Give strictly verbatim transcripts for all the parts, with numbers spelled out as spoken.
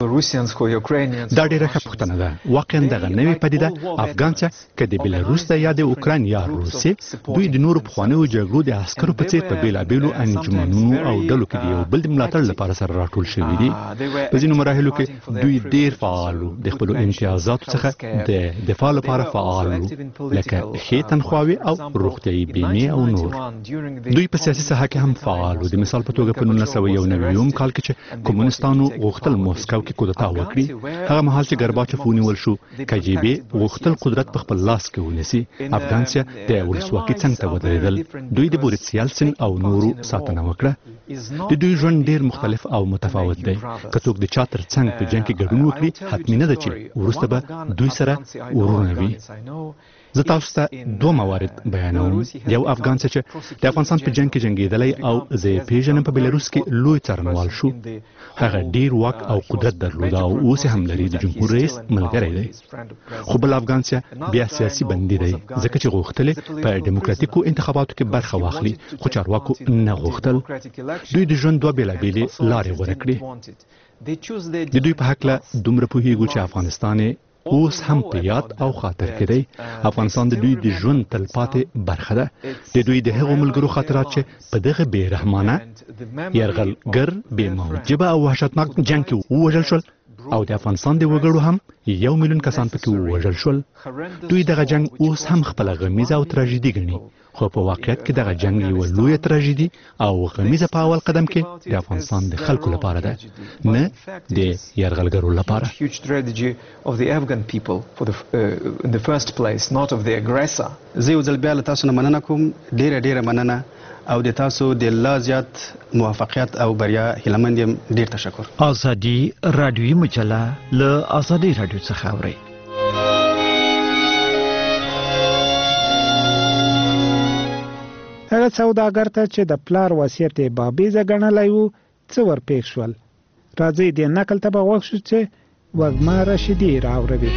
دا ډیره ښه پوښتنه ده. واقعا دغه نوې پدیده افغان چې که د بیلاروس د یا د اوکراین یا روسیې دوی د نورو پخوانیو جګړو د عسکرو په څیر په بیلابیلو انجمنونو او ډلو کې د یو بل د ملاتړ لپاره سره راټول شوي دي. په ځینو مراحلو کې دوی ډیر فعال وو، د خپلو امتیازاتو څخه د دفاع لپاره فعال وو، لکه ښې تنخواوې او روغتیايي بیمې او نور. دوی په سیاسي ساحه کې هم فعال وو. د مثال په توګه په نولس سوه یو نوي کال کې چې کمونستانو غوښتل موسکو کې کودتا وکړي، هغه مهال چې ګرباچوف ونیول شو، کجیبې غوښتل قدرت په خپل لاس کې ونیسي. افغانستان د ولسواکۍ څنګ ته ودرېدل. دوی د بوریس یلسن او نورو ساتنه وکړه. د دوی ژوند ډیر مختلف او متفاوت دی. که څوک د چا تر څنګ په جنګ کې ګډون وکړي، حتمي نه ده چې وروسته به دوی سره ورونه وي. زه تاسو ته دوه موارد بیانوم. یو افغان چې د افغانستان په جنګ کې جنګېدلی او زه یې پیژنم، په بیلاروس کې لوی څارنوال شو. هغه ډیر واک او قدرت درلود او اوس هم لري. د جمهور رئیس ملګری دی. خو بل افغان چې بیا سیاسي بندي دی، ځکه چې غوښتل په دیموکراتیکو انتخاباتو کې برخه واخلي، خو چارواکو نه غوښتل. دوی د ژوند دوه بېلابېلې لارې غوره کړې. د دوی په هکله دومره پوهیږو چې افغانستان اوس هم په یاد او خاطر کې دی. افغانستان د دوی د ژوند تلپاتې برخه ده. د دوی د هغو ملګرو خاطرات چې په دغه بې رحمانه، یرغلګر، بې موجبه او وحشتناک جنګ کې ووژل شول، او د افغانستان د وګړو هم یو میلیون کسان پکې ووژل شول. دوی دغه جنګ اوس هم خپله غمیزه او تراژیدي ګڼي، خو په واقعیت کې دغه جنګ یوه لویه تراژیدي او غمیزه په اول قدم کې د افغانستان د خلکو لپاره ده، نه د یرغلګرو لپاره. زه یو ځل بیا له تاسو نه مننه کوم. ډیره ډیره مننه او د تاسو د لا زیات موفقیت او بریا هیلهمند یم. ډیر تشکر. ازادي رادیوي مجله له ازادي رادیو څخه اورئ. هغه سوداګر ته چې د پلار وصیت یې بابیزه ګڼلی و، څه ورپېښ شول؟ راځئ دې نقل ته به غوږ شو چې وږمه رشیدي راوروي.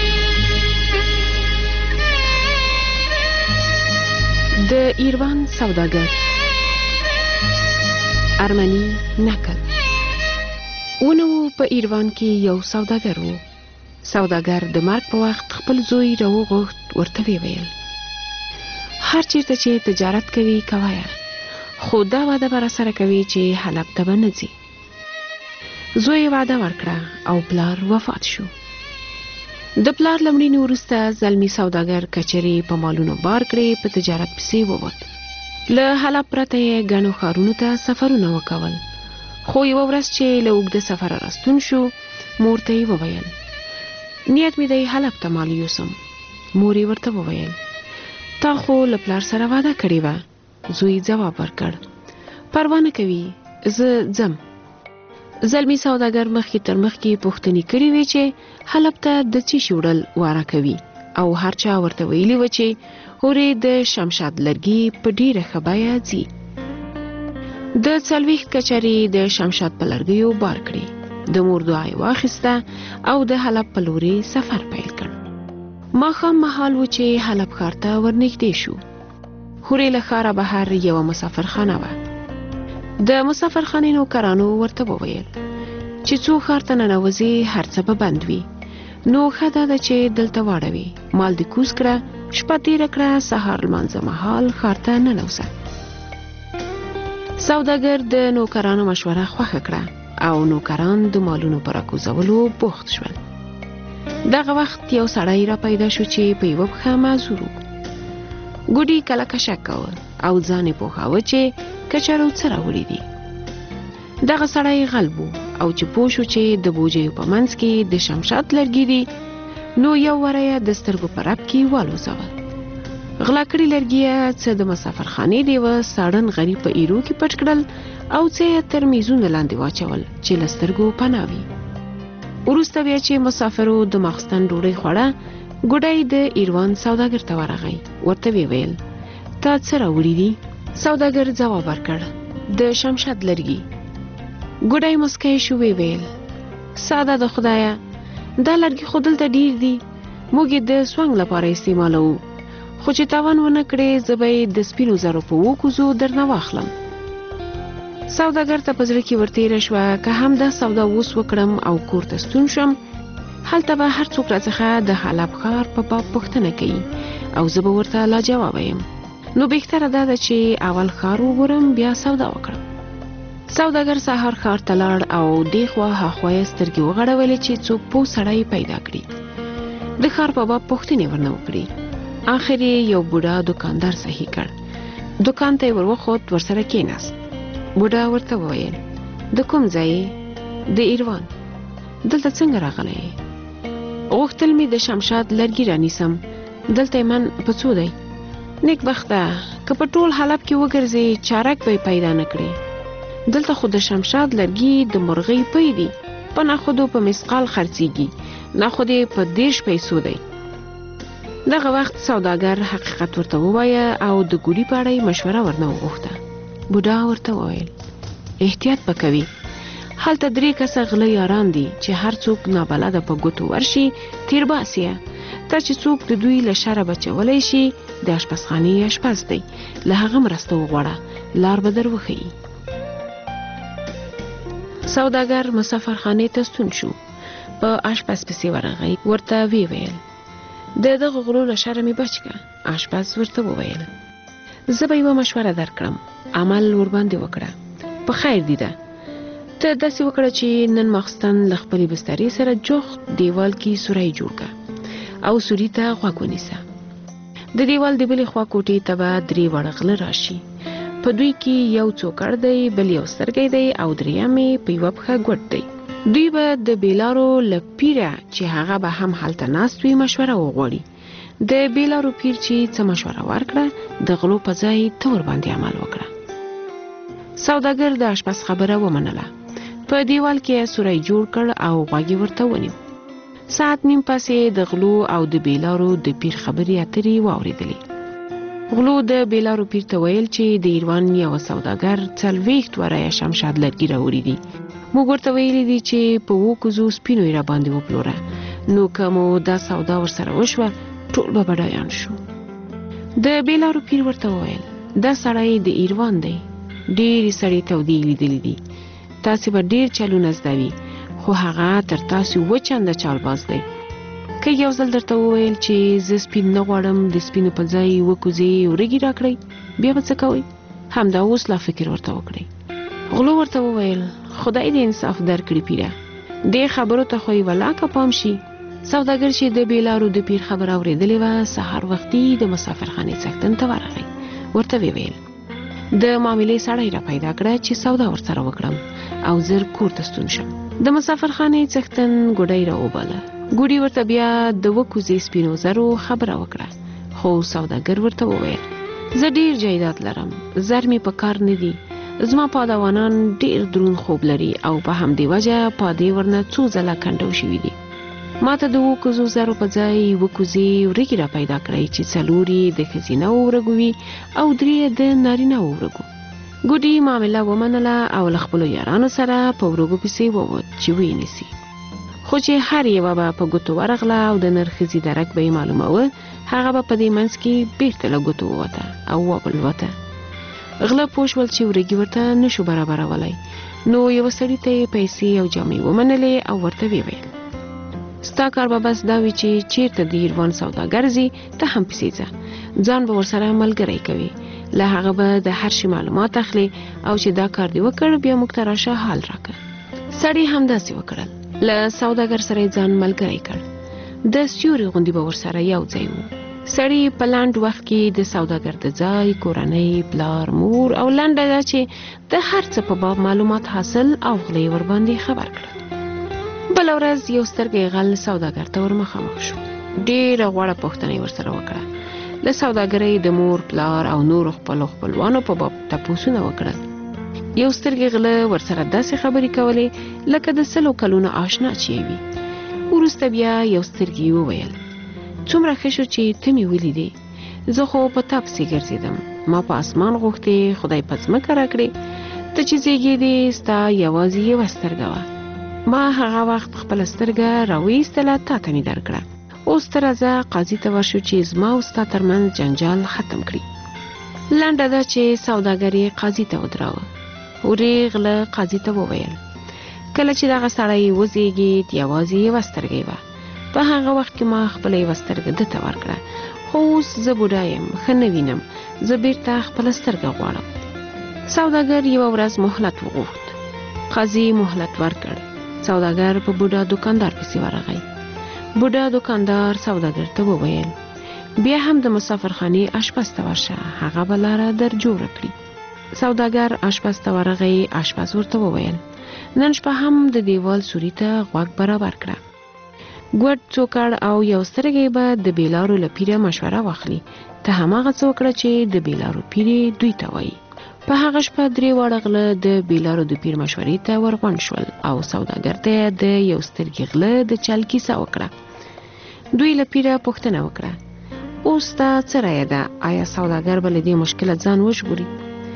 د ایروان سوداګر ارمنی نقل. ونو په ایروان کې یو سوداګر و. سوداګر د مرګ په وخت خپل زوی راوغوښت، ورته ویې ویل: هر چیرته چې تجارت کوي کوایه، خو دا وعده به راسره کوي چې حلب ته به نه ځي. زوی وعده ورکړه او پلار وفات شو. د پلار له مړینې وروسته زلمي سوداګر کچرې په مالونو بار کړې، په تجارت پسې ووت. له حلب پرته یې ګڼو ښارونو ته سفرونه وکول. خو یوه ورځ چې له اوږده سفره راستون شو، مور ته یې وویل: نیت مې دی حلب ته مال یوسم. مور یې ورته وویل: تا خو له پلار سره وعده کړې وه. زوی ځواب ورکړ: پروا نه کوي، زه ځم. زلمی سوداګر مخکې تر مخکې پوښتنې کړې وې چې حلب ته د څه شي وړل واره کوي، او هر چا ورته ویلي و چې هورې د شمشاد لرګي په ډیره ښه بیه ځي. د څلوېښت کچرې د شمشاد په لرګیو بار کړې. د مور دعا یې واخیسته او د حلب په لورې سفر پیل کړ. ماښام مهال و چې حلب ښار ته ورنږدې شو. هورې له ښاره بهر یوه مسافرخانه وه. د مسافرخانې نوکرانو ورته وویل چې څو ښار ته ننوځې هر څه به بند وي، نو ښه دا ده چې دلته واړوي. مال دې کوز کړه، شپه تېره کړه، سهار لمانځه مهال ښار ته ننوځه. سوداګر د نوکرانو مشوره خوښه کړه او نوکران د مالونو په راکوزولو بوخت شول. دغه وخت یو سړی را پیدا شو چې په یوه پښه معذور و. ګوډي کله کشک کوه او ځان یې پوهاوه چې کچرو څه راوړي دي. دغه سړی غل و او چې پوه شو چې د بوجیو په منځ کې د شمشاد لرګي دي، نو یو وره یې د سترګو په رپ کې والوځول. غلا کړي لرګي یې څه د مسافرخانې د یوه ساړن غریب په ایرو کې پټ کړل او څه یې تر میزونو لاندې واچول چې له سترګو پناه وي. وروسته بیا چې مسافرو د ماخستن ډوډۍ خوړه، ګوډی د ایروان سوداګر ته ورغی. ورته ویې ویل: تا څه راوړي دي؟ سوداګر ځواب ورکړ: د شمشاد لرګي. ګوډی مسکی شو، ویې ویل: ساده د خدایه، دا لرګي خو دلته ډیر دي، موږ یې د سونګ لپاره استعمالوو، خو چې تاوان ونه کړې زه به یې د سپینو زرو په اوو کوزو درنه واخلم. سوداګر ته په زړه کې ورتېره شوه که هم دا سودا اوس وکړم او کور ته ستون شم، هلته به هر څوک راڅخه د حلب ښار په باب پوښتنه کوي او زه به ورته لا جواب یم. نو بهتره دا ده چې اول ښار وګورم بیا سودا وکړم. سوداګر سهار ښار ته لاړ او دې خوا هاخوا یې سترګې وغړولې چې څوک پوه سړی پیدا کړي، د ښار په باب پوښتنې ورنه وکړي. آخر یې یو بوډا دکاندار صحیح کړ، دکان ته یې وروخوت، ورسره کېناست. بوډا ورته وویل د کوم ځای؟ د ایروان. دلته څنګه راغلی؟ غوښتل مې د شمشاد لرګي رانیسم، دلته من په څو دی؟ نیک بخته که په ټول حلب کې وګرځې چارک به پیدا نه کړي. دلته خو د شمشاد لرګي د مرغۍ پی دي، په ناخودو په مسقال خرڅیږي، ناخود یې په دیش پیسو دی. دغه وخت سوداګر حقیقت ورته ووایه او د ګوډي په اړه مشوره ورنه وغوښته. بوډا ورته وویل احتیاط به کوي، هلته درې کسه غله یاران دي چې هر څوک نابلده په ګوتو ورشي تیر باسیه. ته چې څوک د دوی له شره بچولی شي د اشپزخانې اشپز دی، له هغه مرسته وغواړه، لار به در وښیي. سوداګر مسافرخانې ته ستون شو، په اشپز پسې ورغی، ورته وی ویل د دغه غلو له شره مې بچ که. اشپز ورته وویل زه به یوه مشوره درکړم، عمل ورباندې وکړه. په خیر دی ده، ته داسې وکړه چې نن ماخستن له خپلې بسترې سره جوخت دیوال کې سوری جوړ که او سوري ته غوږ ونیسه. د دیوال د بلې خوا کوټې ته به درې واړه غله راشي، په دوی کې یو څوکړ دی، بل یو سترګی دی او دریم یې په یوه پښه ګوټ دی. دوی به د بیلارو له پیره چې هغه به هم هلته ناست وي مشوره وغواړي. د بیلارو پیر چې څه مشوره ورکړه د غلو په ځای ته ورباندې عمل وکړه. سوداګر د اشپز خبره ومنله، په دیوال کې سوری جوړ کړ او غوږ یې ورته ونیو. ساعت نیم پسې د غلو او د بیلارو د پیر خبرې اترې واورېدلې. غلو د بیلارو پیر ته ویل چې د ایروان یو سوداګر څلوېښت وریه شمشاد لرګي راوړي دي. موږ ورته ویلي دي چې په اوو کوزو سپینو یې راباندې وپلوره، نو که مو دا سودا ورسره وشوه ټول به بډایان شو. د بیلارو پیر ورته وویل دا سړی د ایروان دی، ډېرې سړې تودې لیدلې دي، تاسې به ډېر چلونه زده وي، خو هغه تر تاسو اووه چنده چالباز دی. که یو ځل درته وویل چې زه سپین نه غواړم، د سپینو په ځای اووه کوزې وریږي راکړئ، بیا به څه کوئ؟ همدا اوس لا فکر ورته وکړئ. غلو ورته وویل خدای دې انصاف درکړي پیره، دې خبرو ته خو یې ولاکه پام شي. سوداګر چې د بیلارو د پیر خبره اورېدلې وه سهار وختي د مسافرخانې څښتن ته ورغی، ورته ویې ویل د معاملې سړی را پیدا کړه چې سودا ورسره وکړم او زر کور ته ستون شم. د مسافرخانې څښتن ګوډی را وباله، ګوډي ورته بیا د اووه کوزې سپینو زرو خبره وکړه، خو سوداګر ورته وویل زه ډېر جایداد لرم، زر مې په کار نه دي، زما پادوانان ډېر دروند خوب لري او په همدې وجه پادې ورنه څو ځله کنډو شوي دي. ما ته د اووه کوزو زرو په ځای اووه کوزې وریږي را پیدا کړئ چې څلور یې د ښځینه وورګو وي او درې د نارینه وورګو. ګوډي معامله ومنله او له خپلو یارانو سره په وروګو پسې ووت چې ویې نیسي. خو چې هر یوه به په ګوتو ورغله او د نرښځې درک به یې معلوموه، هغه به په دې منځ کې بېرته له ګوتو ووته او وبلوته. غله پوه شول چې وریږي ورته نشو برابرولی، نو یوه سړي ته یې پیسې او جامې ومنلې او ورته ویې ویل ستا کار به بس دا وي چې چیرته د ایروان سوداګر ځي ته هم پسې ځه، ځان به ورسره ملګری کوي، له هغه به د هر شي معلومات اخلي او چې دا کار دې وکړ بیا موږ ته راشه حال راکړه. سړي همداسې وکړل، له سوداګر سره یې ځان ملګری کړ، د سیوري غوندې به ورسره یو ځای و. سړي په لنډ وخت کې د سوداګر د ځای، کورنۍ، پلار، مور او لنډه ده چې د هر څه په باب معلومات حاصل او غله یې ورباندې خبر کړل. بله ورځ یو سترګی غل سوداګر ته ور مخامخ شو، ډېره غوړه پوښتنه یې ورسره وکړه. له سوداګرۍ د مور، پلار او نورو خپلو خپلوانو په باب تپوسونه وکړل. یو سترګی غله ورسره داسې خبرې کولې لکه د سلو کلونو آشنا چې یې وي. وروسته بیا یو سترګی وویل څومره ښه شو چې ته مې ولیدې، زه خو په تا پسې ګرځېدم، ما په اسمان غوښتې، خدای په ځمکه راکړې، ته چې زیږېدې ستا یوازې یوه سترګه وه، ما هغه وخت خپله سترګه راویستله تا ته مې درکړه. اوس ته راځه قاضي ته ورشو چې زما او ستا ترمنځ جنجال ختم کړي. لنډه ده چې سوداګر یې قاضي ته ودراوه. ورې غله قاضي ته وویل کله چې دغه سړی وزېږېد یوازې یوه سترګه وه. په هغه وخت کې ما خپله یوه سترګه ده ته ورکړه، خو اوس زه بوډا یم، ښه نه وینم، زه بیرته خپله سترګه غواړم. سوداګر یوه ورځ مهلت وغوښت. قاضي مهلت ورکړ. سوداګر په بوډا دوکاندار پسې ورغی. بوډا دوکاندار سوداګر ته وویل بیا هم د مسافرخانې اشپز ته ورشه، هغه به لاره در جوړه کړي. سوداګر اشپز ته ورغی. اشپز ورته وویل نن شپه هم د دیوال سوري ته غوږ برابر کړه. ګوډ څوکړ او یو سترګې به د بیلارو له پیره مشوره واخلي. ته هماغه څه وکړه چې د بیلارو پیرې دوی ته وایي. په هغه شپه درې واړه غله د بیلارو د پیر مشورې ته ورغونډ شول او سوداګر ته د یو سترګې غله د چل کیسه وکړه. دوی له پیره پوښتنه وکړه اوس تا څه رایه ده، آیا سوداګر به له دې مشکله ځان وژغوري؟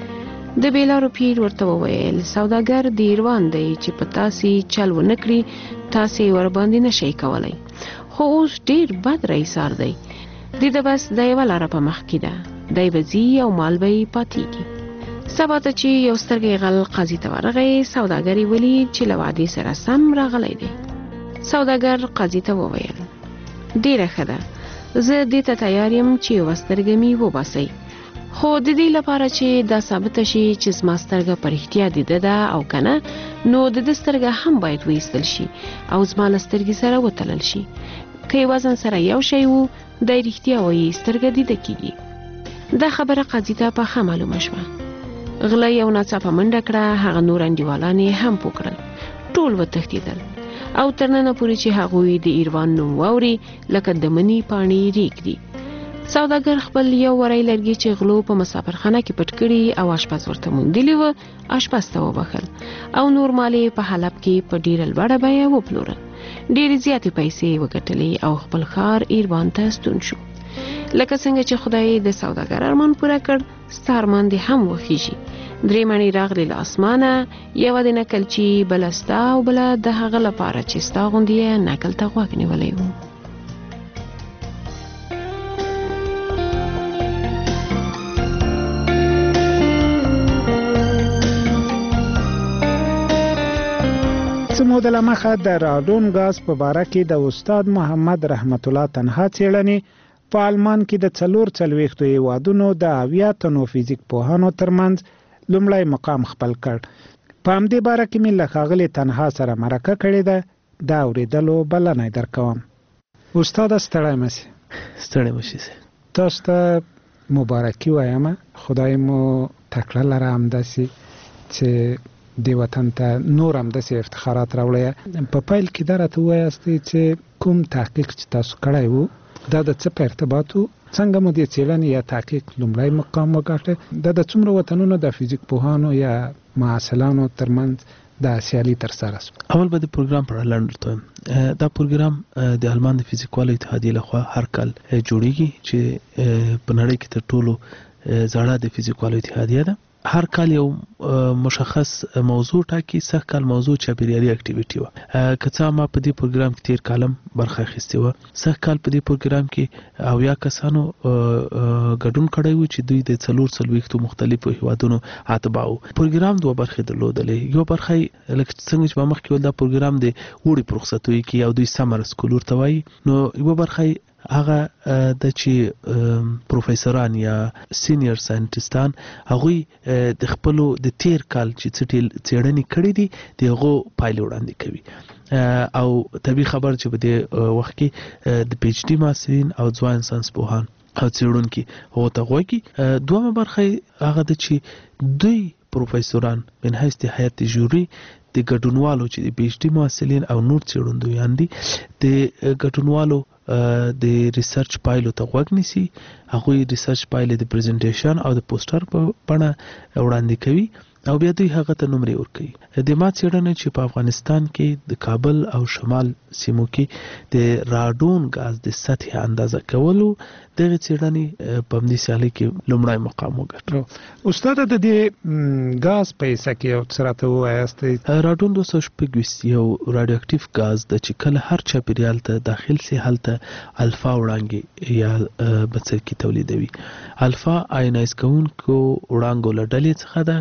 د بیلارو پیر ورته وویل سوداګر دیروان دی چې په تاسې چل ونه کړي تاسې ورباندې نشئ کولی، خو اوس ډیر بد رئیسار دی. د ده بس د یوه لاره په مخ کې ده، دی به ځي او مال به یې پاتېږي. سبا ته چې یو سترګې غل قاضي ته ورغی، سوداګر یې ولید چې له وعدې سره سم راغلی دی. سوداګر قاضي ته وویل ډیره ښه ده، زه دې ته تیار یم چې یوه سترګه مې وباسئ، خو د دې لپاره چې دا ثابته شي چې زما سترګه په رښتیا د ده ده او که نه، نو د ده سترګه هم باید وایستل شي او زما له سترګې سره وتلل شي. که یې وزن سره یو شی وو، دی رښتیا وایي سترګه دیده کېږي. دا خبره قاضي ته په ښه معلومه شوه. غله یو ناڅاپه منډه کړه، هغه نور انډیوالان یې هم پوه کړل. ټول وتښتېدل او تر ننه پورې چې هغوی د ایروان نوم واوري لکه د مني پاڼې ریږدي. سوداګر خپل یو وری لرګي چې غلو په مسافرخانه کې پټ کړي او اشپز ورته موندلی و اشپز ته وبخل او نور مال یې په حلب کې په ډیره لوړه بیه وپلورل. ډیرې زیاتې پیسې وګټلې او خپل ښار ایروان ته ستون شو. لکه څنګه چې خدای د سوداګر ارمان پوره کړ، ستا ارمان دې هم وخیږي. درې مڼې راغلې له اسمانه، یوه د نکلچي، بله ستا او بله د هغه لپاره چې ستا غوندې یې نکل ته غوږ نیولی و. څه موده له مخه د راډون غاز په باره کې د استاد محمد رحمت الله تنها څېړنې په آلمان کې د څلور څلوېښتو هېوادونو د اویا تنو فزیک پوهانو ترمنځ لومړی مقام خپل کړ. په همدې باره کې مې له ښاغلي تنها سره مرکه کړې ده، دا اورېدلو بلنه یې درکوم. استاده ستړی مه سې. ستړی مه شې. تاسو ته مبارکي وایم، خدای مو تکړه لره همداسې چې دې وطن ته نور همداسې افتخارات راوړی. په پیل کې دا راته ووایاستئ چې کوم تحقیق چې تاسو کړی و دا د څه په ارتباط و، څنګه مو دې څېړنې یا تحقیق لومړی مقام وګاټه، دا د څومره وطنونو د فزیک پوهانو یا محصلانو ترمنځ دا سیالي ترسره شوه؟ اول به د پروګرام په اړه لنډ ورته وایم. دا پروګرام د آلمان د فزیکوالو اتحادیې لخوا هر کال جوړیږي چې په نړۍ کې تر ټولو زړه د فزیکوالو اتحادیه ده. هر کال یو مشخص موضوع ټاکي. سږ کال موضوع چاپیریالي اکټیویټي وه. که څه ما په دې پروګرام کې تیر کالم برخه اخیستې وه. سږ کال په دې پروګرام کې اویا کسانو ګډون کړی و چې دوی د څلور څلوېښتو مختلفو هیوادونو اتباع وو. پروګرام دوه برخې درلودلې. یو برخه لکه څنګه چې ما مخکې ویل دا پروګرام د اوړي په رخصتیو کې او دوی سمر سکول ورته وایي، نو یوه برخه هغه د چې پروفیسوران یا سینیر ساینټیستان هغوی د خپلو د تیر کال چې څه څېړنې کړې دي د هغو پایلې وړاندې کوي او طبیعي خبر چې په دې وخت کې د پی ایچ ډي محصلین او ځوان ساینس پوهان او څېړونکي هغو ته غوږ. دویمه برخه هغه ده چې دوی پروفیسوران من حیث د هیئت ژوري د ګډونوالو چې د پی ایچ ډي محصلین او نور څېړندویان دي د ګډونوالو د ریسرچ پایلو ته غوږ نیسي. هغوی ریسرچ پایلې د پریزنټیشن او د پوسټر په بڼه وړاندې کوي او بیا دوی هغه ته نمرې ورکوي. د ما څېړنه چې په افغانستان کې د کابل او شمال سیمو کې د راډون غاز د سطح اندازه کولو دغه څېړنې په همدې سیالۍ کې لومړی مقام وګټه. استاده د دې غاز په حصه کې یو څه راته ووایاستئ. راډون دوه سوه شپږ ویشت یو راډیو اکټیو غاز ده چې کله هر چاپیریال ته داخل سي هلته الفا وړانګې یا بڅرکي تولیدوي. الفا آینایز کوونکو وړانګو له ډلې څخه ده، کله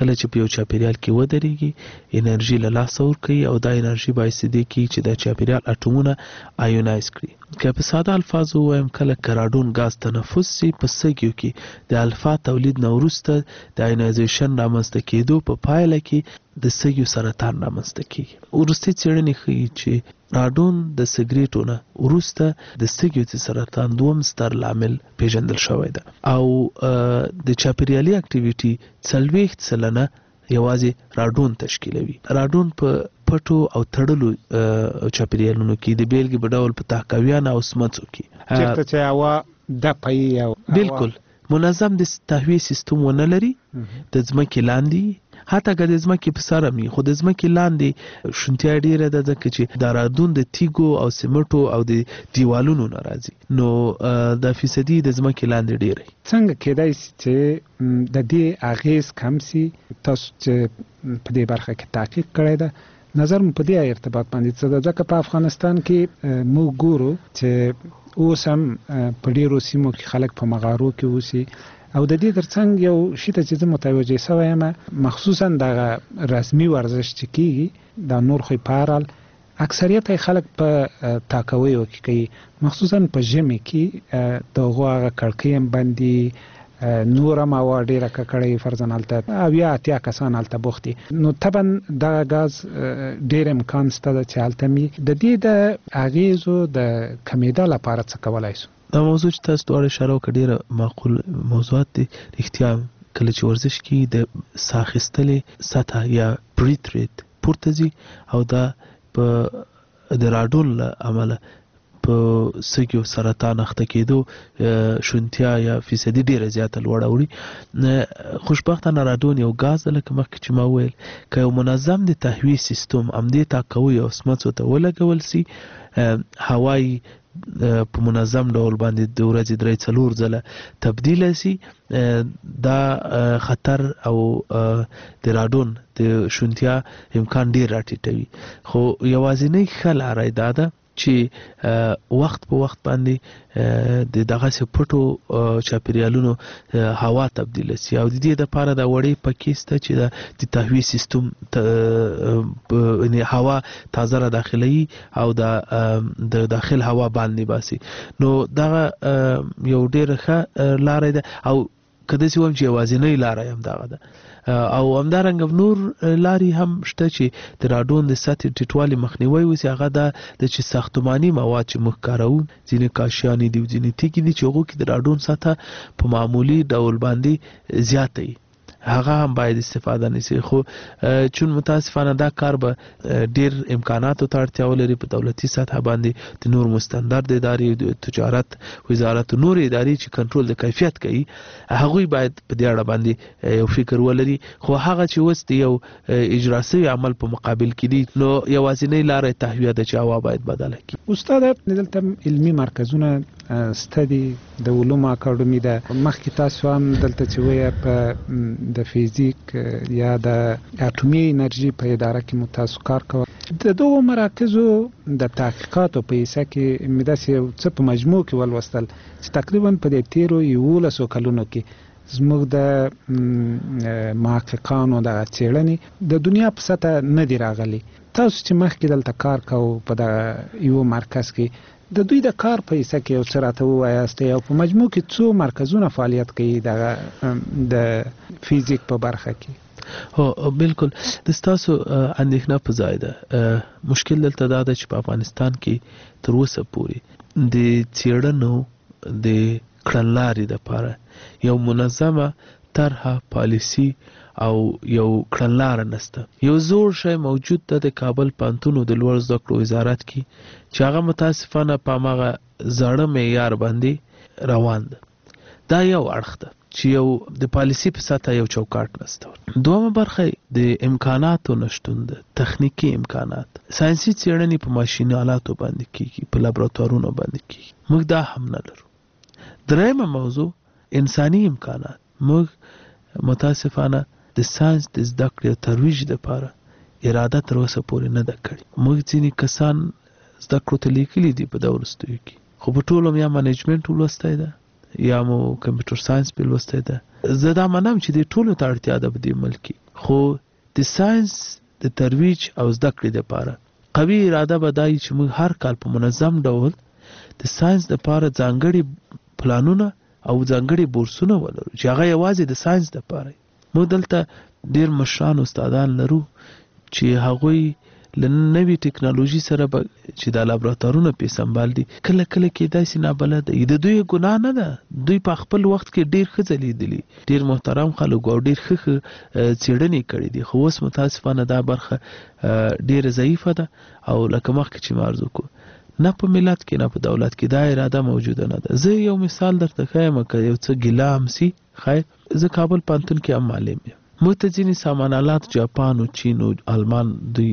کله چې په یو چاپیریال کې ودرېږي انرژي له لاسه ورکوي او دا انرژي باعث دې کیږي چې د چاپیریال اټومونه آیونایز کړي. که په ساده الفاظ ووایم کله کراډون غاز تنفس سي په سږیو کې د الفا تولید نه وروسته د آیونایزیشن رامنځته کېدو په پایله کې د سږیو سرطان رامنځته کېږي. وروستۍ څېړنې ښیي چې راډون د سګریټو نه وروسته د سږیو د سرطان دوم ستر لامل پیژندل شوی ده او د چاپیریالي اکټیویټي څلوېښت سلنه یوازې راډون تشکیلوي. راډون په پټو او تړلو چاپیریالونو کې د بیلګې په ډول په تهکویان او سمڅو کې چېرته چې هوا دفعي او بالکل منظم د تهویې سیستم ونه لري د ځمکې لاندې حتی که د ځمکې په سر هم خو د ځمکې لاندې شونتیا ډېره ده ځکه چې دا راډون د تیږو او سمټو او د دیوالونو نه راځي نو دا فیصدي د ځمکې لاندې ډېری. څنګه کېدای شي چې د دې اغیز کم سي؟ تاسو چې په دې برخه کې تحقیق کړی ده نظر مو په دې ارتباط باندې څه ده؟ ځکه په افغانستان کې موږ ګورو چې اوس هم په ډېرو سیمو کې خلک په مغارو کې اوسي او د دې ترڅنګ یو شي ته چې زه متوجه شوی یم مخصوصا دغه رسمي ورزش چې کېږي دا نور خو پارال اکثریت خلک په تاکویو کې کوي مخصوصا په ژمي کې د هغو هغه کړکۍ هم بندي نور هم هوا ډېره ککړې فرضاً هلته اویا اتیا کسان هلته بوخت دي نو طبعا دغه ګاز ډېر امکان شته ده چې هلته وي. د دې د اغیزو د کمېدا لپاره څه کولی شو؟ دا موضوع چې تاسو دواړه اشاره وکړه ډېره معقول موضوعات دي. رښتیا کله چې ورزش کې د ساه اخیستلې سطحه یا بریت ریټ پورته ځي او دا په د راډون له امله په سږیو سرطان اخته کېدو شونتیا یا فیصدي ډېره زیاته لوړه وړي. خوشبختانه راډون یو ګاز ده لکه مخکې چې ما وویل که یو منظم د تهویې سیستم همدې تاکوي او سمڅو ته ولګول سي هوایی په منظم ډول باندې د ورځې درې څلور ځله تبدیل سي دا خطر او د راډون د شونتیا امکان ډېر راټیټوي. خو یوازینۍ ښه لاره دا ده چې وخت په وخت باندې د دغسې پټو چاپیریالونو هوا تبدیل سي او د دې دپاره دا وړې پکې شته چې د تهویې سیستم هوا تازه را داخلوي او د داخل هوا باندې باسي نو دغه یو ډېره ښه لاره ده او که داسې وایم چې یوازینۍ لاره یې همدغه ده او همدارنګه نور لارې هم شته چې د راډون د سطحې ټیټوالي مخنیوی وسي. هغه دا د چې ساختماني مواد چې موږ کاروو ځینې کاشیانې دي ځینې تیږې دي چې هغو کې د راډون سطحه په معمولي ډول باندې زیاته وي هغه هم باید استفاده نشي. خو چون متاسفانه دا کار به ډیر امکاناتو ته اړتیا ولري په دولتي سطح باندې د نور مستندرد ادارې د تجارت وزارت نور ادارې چې کنټرول د کیفیت کوي هغوی باید په دې اړه باندې یو فکر ولري. خو هغه چې وست یو اجرا شوی عمل په مقابل کې دي نو یوازینۍ لارې تهویه د چاوا باید بدله کی. استاد دلته علمي مرکزونه ستدي د علوم اکاډمي ده مخکې تاسو هم دلته چې وایي په د فیزیک یا د اټومي انرژي په اداره کې متاسو کار کوي. د دغو مراکزو د تحقیقاتو په حصه کې مې داسې یو څه په مجموع کې ولوستل چې تقریبا په دې تیرو یولسو کلونو کې زموږ د محققانو دغه څېړنې د دنیا په سطحه نه دي راغلي. تاسو چې مخکې دلته کار کوو په دغه یو مرکز کې د دوی د کار په حصه کې یو څه راته ووایاستئ او په مجموع کې څو مرکزونه فعالیت کوي دغه د فیزیک په برخه کې؟ هو بالکل د ستاسو اندېښنه په ځای ده. مشکل دلته دا ده چې په افغانستان کې تر اوسه پورې د څېړنو د کړنلارې دپاره یو منظمه طرحه پالیسي او یو کړنلاره نسته. یو زوړ شی موجود ده د کابل پوهنتون د لوړ زده کړو وزارت کې چې هغه متاسفانه په هماغه زاړه معیار باندې روان ده. دا یو اړخ ده چې یو د پالیسي په سطحه یو چوکاټ نسته. دومره برخه د امکاناتو نشتون ده، تخنیکی امکانات. ساینسي څېړنې په ماشین آلاتو باندې کیږي، په لابراتوارونو باندې کیږي. موږ دا هم نه لرو. درېیمه موضوع انساني امکانات. موږ متاسفانه د ساينس د زده کړې ترویج لپاره اراده تر اوسه پورې نه ده کړې. موږ ځینې کسان زده کړو ته لیکلي دي په دا وروستیو کې، خو په ټولو یا منیجمنټ ولوستی ده یا مو کمپیوټر ساينس په لوستی ده زه دا منم چې د ټولو ته اړتیا ده په دې ملک خو د ساينس د ترویج او زده کړې لپاره قوي اراده به دا وي چې موږ هر کال په منظم ډول د ساينس لپاره ځانګړي پلانونه او ځانګړي بورسونه ولرو چې هغه یوازې د ساينس لپاره. موږ دلته ډېر مشران استادان لرو چې هغوی له نوې ټکنالوژي سره به چې دا لابراتوارونه پې سنبال دي کله کله کېدای شي نابلده وي. د دوی ګناه نه ده، دوی په خپل وخت کې ډېر ښه ځلیدلي، ډېر محترم خلک او ډېر ښه ښه څېړنې کړي دي، خو اوس متاسفانه دا برخه ډېره ضعیفه ده او لکه مخکې چې ما عرض وکړو نه په ملت کې نه په دولت کې دا اراده موجوده نه ده. زه یو مثال درته ښیم که یو څه ګیله هم سي خیر زه کابل پوهنتون کې هم معلم یم. موږ ته ځینې سامان آلات جاپان او چین او آلمان دوی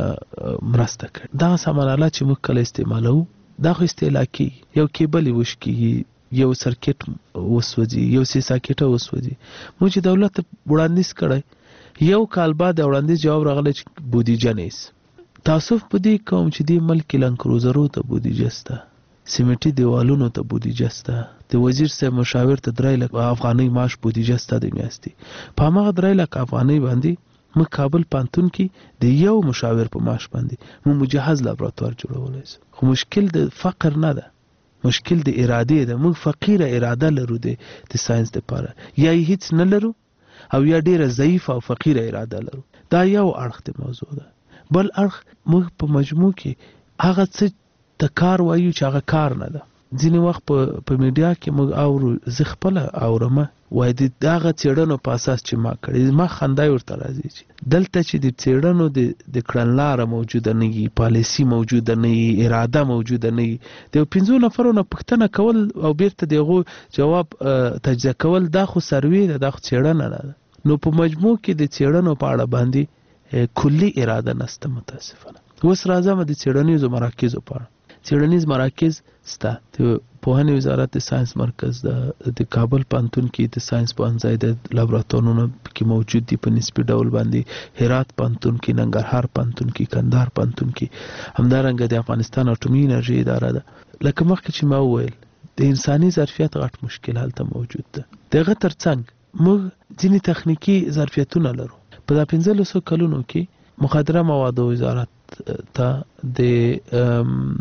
مرسته کړي. دغه سامان آلات چې موږ کله استعمالوو دا خو استهلاکي یو کیبل یې وشکېږي، یو سرکټ وسوځي، یو سی ساکټه وسوځي. موږ چې دولت ته وړاندیز کړی یو کال بعد د وړاندیز جواب راغلی چې بودیجه نیست. تاسف په دې کوم چې دې ملک لنکروزرو ته بودیجه سته، سیمټي دیوالونو ته بودیجه سته، د وزیر صاحب مشاور ته درې لک افغانۍ معاش بودیجه سته د میاشتې. په هماغه درې لک افغانۍ باندې موږ کابل پوهنتون کې د یو مشاور په معاش باندې موږ مجهز لابراتوار جوړولی شو. خو مشکل د فقر نه ده، مشکل د ارادې ده. موږ فقیره اراده لرو د ساينس لپاره، یا یې هیڅ نه لرو او یا ډیره ضعیفه او فقیره اراده لرو. دا یو اړخ د موضوع ده. بل اړخ موږ په مجموع کې هغه څه ته کار وایو چې هغه کار نه ده. ځینې وخت په میډیا کې موږ اورو، زه خپله اورمه وایي د هغه څېړنو په اساس چې ما کړی، ما خندا ورته راځي چې دلته چې د څېړنو د کړنلاره موجوده نه وي، پالیسي موجوده نه وي، اراده موجوده نه وي، د یو پنځو نفرو نه پوښتنه کول او بیرته د هغو جواب تجزیه کول دا خو سروې ده، دا خو څېړنه نه ده. نو په مجموع کې د څېړنو په اړه باندې کلي اراده نشته متاسفانه. اوس راځم د څېړنیزو مراکزو په اړه. څېړنیز مراکز سته، د پوهنې وزارت د ساينس مرکز د کابل پوهنتون کې د ساينس پوهنځی د لابراتوارونو کې موجود دي په نسبي ډول باندې، هرات پوهنتون کې، ننګرهار پوهنتون کې، کندهار پوهنتون کې، همدارنګه د افغانستان اټومي انرژي اداره ده. لکه مخکې چې ما وویل د انساني ظرفیت غټ مشکل هلته موجود ده. دغه ترڅنګ موږ ځینې تخنیکي ظرفیتونه لرو. په دا پنځلسو کلونو کې مخدره موادو وزارت ته، د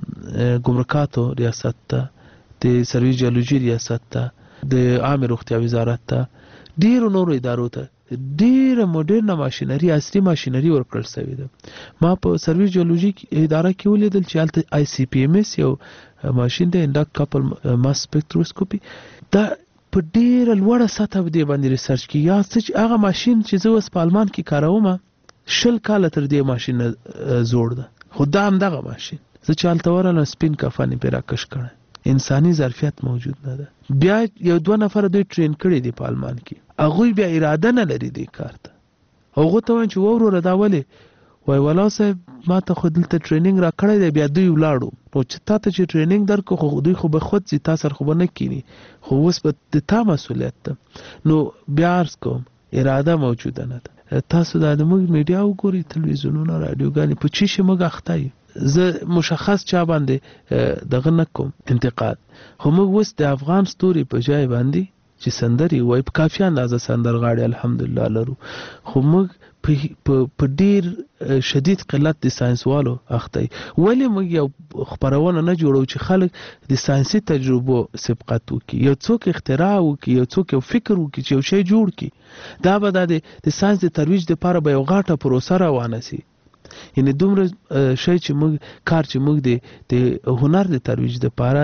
ګمرکاتو ریاست ته، د سرویس جیولوژي ریاست ته، د عامه روغتیا وزارت ته، ډیرو نورو ادارو ته ډیره موډرنه ماشینري، عصري ماشینري ورکړل شوې ده. ما په سرویس جیولوژي اداره کې ولیدل چې هلته آی سی پی ایم اس یو ماشین دی، انډکټ کپل ماس سپیکټروسکوپي، دا په ډیره لوړه سطح باندې باندې ریسرچ کوي. یا څه هغه ماشین چې زه اوس په آلمان کې کاروم شل کاله تر دې ماشین زوړ ده، خو دا هم دغه ماشین زه چې هلته ورغلم سپین کفن یې پرې راکش کړی. انساني ظرفیت موجود نه ده. بیا یو دوه نفره دوی ټرین کړي دي په آلمان کې، هغوی بیا اراده نه لري دې کار ته. هغو ته وایم چې ووروره دا ولې؟ وایي ولا صاحب ما ته خو دلته ټریننګ را کړی دی، بیا دوی ولاړو. نو چې تا ته چې ټریننګ درکړو خو دوی خو به خود ځي، تا سره خو به نه کیني، خو اوس به د تا مسؤلیت ده. نو بیا عرض کوم اراده موجوده نه ده. تاسو دا د موږ میډیا وګورئ، تلویزیونونه، راډیوګانې، په چی شي موږ اخته یو. زه مشخص چا باندې دغه نه کوم انتقاد، خو موږ اوس د افغان ستوري په ځای باندې چې سندرې وایي په کافي اندازه سندرغاړي الحمدلله لرو، خو موږ په ډیر شدید قلت د ساينسوالو اخته یو. ولې موږ یو خپرونه نه جوړو چې خلک د ساينسي تجربو سبقت وکړي، یو څوک اختراع وکړي، یو څوک یو فکر وکړي چې یو شی جوړ کړي، دا به د ساينس د ترویج لپاره به یو غاټه پروسه روانه سي. یعنی دومره شی چې موږ کار چې موږ د هنر د ترویج لپاره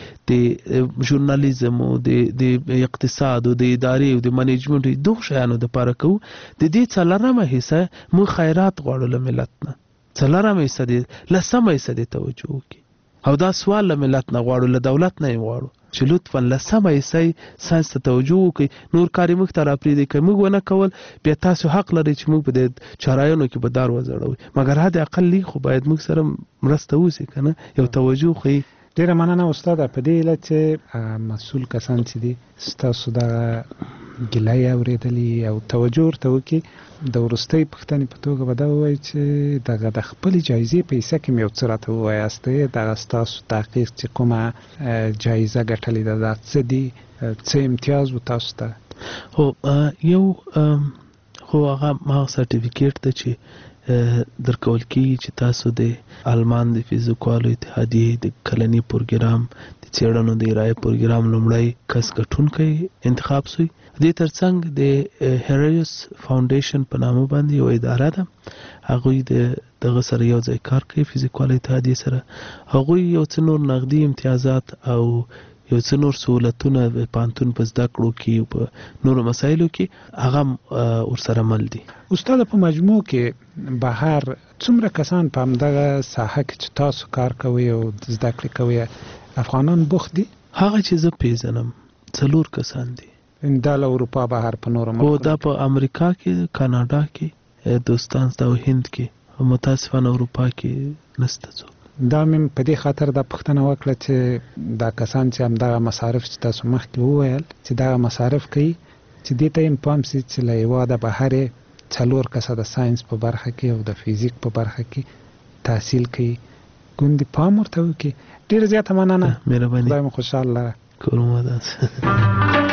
د ژورنالیزم او د اقتصاد او د ادارې او د منیجمنټ دغه شیانو لپاره کوو، د دې څلورمه حصه موږ خیرات غواړو له ملت نه، څلورمه حصه دې لسمه حصه دې توجه وکړي. او دا سوال له ملت نه غواړو، له دولت نه یې غواړو چې لطفا لسمه حصه ساينس ته توجه وکړي. نور کار یې موږ ته راپرېږدي، که موږ ونه کول بیا تاسو حق لرئ چې موږ په دې چارایانو کې به دار وځړوئ، مګر حد اقل لیک خو باید موږ سره مرسته وشي که نه، یو توجه خو یې. ډیره مننه استاده. په دې علت چې مسؤل کسان چې دي ستاسو دغه ګیله یې اورېدلي او توجه ورته وکړي، د وروستۍ پوښتنې په توګه به دا ووایي چې دغه د خپلې جایزې په حصه کې مې یو څه راته ووایاستئ، دغه ستاسو تحقیق چې کومه جایزه ګټلې ده دا څه دي، څه امتیاز و تاسو ته هو یو خو هغه ما سرټیفیکیټ ته چې درکول کیږي چې تاسو د آلمان د فزیکوالو اتحادیې د کلني پروګرام د څېړنو د ارایې پروګرام لومړی کس ګټونکی انتخاب شوی. دې ترڅنګ د هریوس فاونډیشن په نامه باندې یو اداره ده، هغوی د دغه سره یو ځای کار کوي، فزیکوالو اتحادیې سره. هغوی یو څه نور نقدي امتیازات او یو څه نور سهولتونه په پانتون په زده کړو کې او په نورو مسایلو کې هغه ورسره مل دي. استاد په مجموع کې بهر څومره کسان په همدغه ساحه کې چې تاسو کار کوي او زده کړې کوي افغانان بوخت دي؟ هغه چې زه پیژنم څلور کسان دي. دا له اروپا بهر په نورو ملکونو؟ او دا په امریکا کې، کاناډا کې، دوستان دا هند کې، متاسفانه اروپا کې نشته څوک. دا مې په دې خاطر د پښتنه وکړه چې دا کسان چې هم دغه مصارف چې تاسو مخکې وویل چې دغه مصارف کوي چې دې ته هم پام سي چې له هېواده بهر څلور کسه د ساینس په برخه کې او د فزیک په برخه کې تحصیل کوي، ګوندې پام ورته وکړي. ډېره زیاته مننه، مهرباني، خدای مو خوشحاله. کور مو ودان.